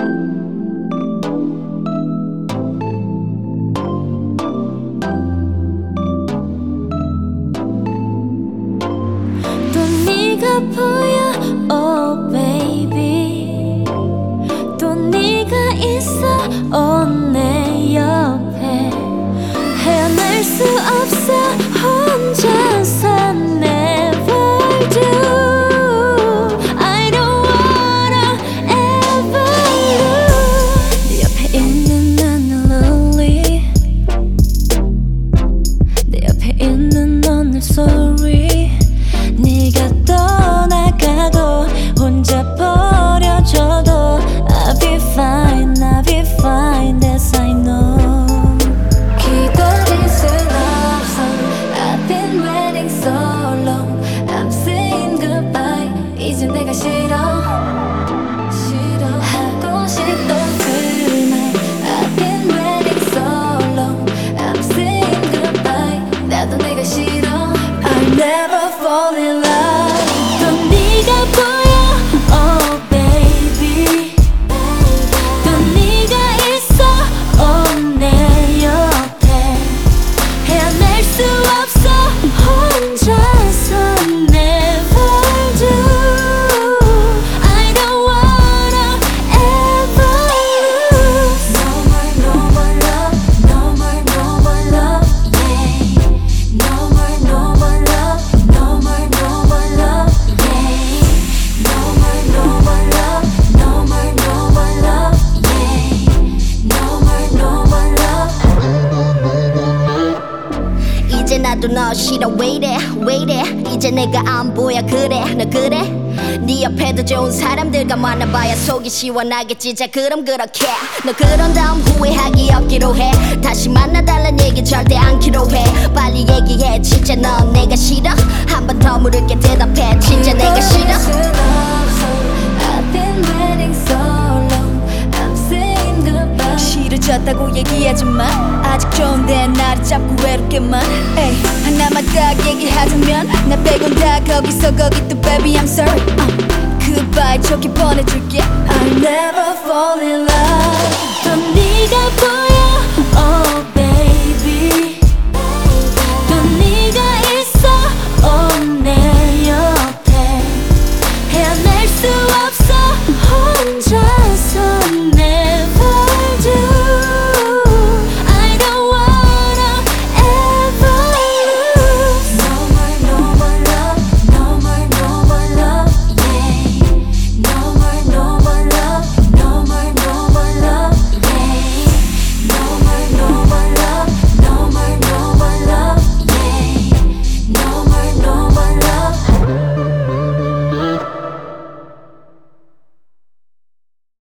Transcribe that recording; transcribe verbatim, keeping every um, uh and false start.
또 네가 보여 oh baby 또 네가 있어 oh 내 옆에 헤어날 수 없어 혼자서 never do I don't wanna ever lose 네 옆에 있는 나는 lonely 내 옆에 있는 너는 sorry 네가 떠나가고 혼자 버려져도 I'll be fine, I'll be fine, that's I know 기다릴 순 없어 I've been waiting so long I'm saying goodbye 이제 내가 싫어 싫어 하고 싶던 그 말 I've been waiting so long I'm saying goodbye 나도 내가 싫어 I'll never fall in love 또 네가 보여 oh baby 또 네가 있어 oh 내 옆에 헤어날 수 없어 혼자서 never do I don't wanna ever lose No more, no more love No more, no more love yeah No more, no more love No more, no more love yeah No more, no more love No more, no more love yeah No more, no more love 이제 나도 너 싫어 왜 이래 왜 이래 이제 내가 안 보여 그래 너 그래 네 옆에도 좋은 사람들과 만나봐야 속이 시원하겠지 자 그럼 그렇게 너 그런 다음 후회하기 없기로 해 다시 만나달란 얘기 절대 않기로 해 빨리 얘기해 진짜 넌 내가 싫어 한 번 더 물을게 대답해 진짜 내가 싫어 I've been waiting so long I'm saying goodbye 싫어졌다고 얘기하지마 아직 좋은데 나를 잡고 외롭게만 에이 하나만 딱 얘기하자면 나 빼곤 다 거기서 거기 또 baby I'm sorry uh, goodbye 좋게 보내줄게 I'll never fall in love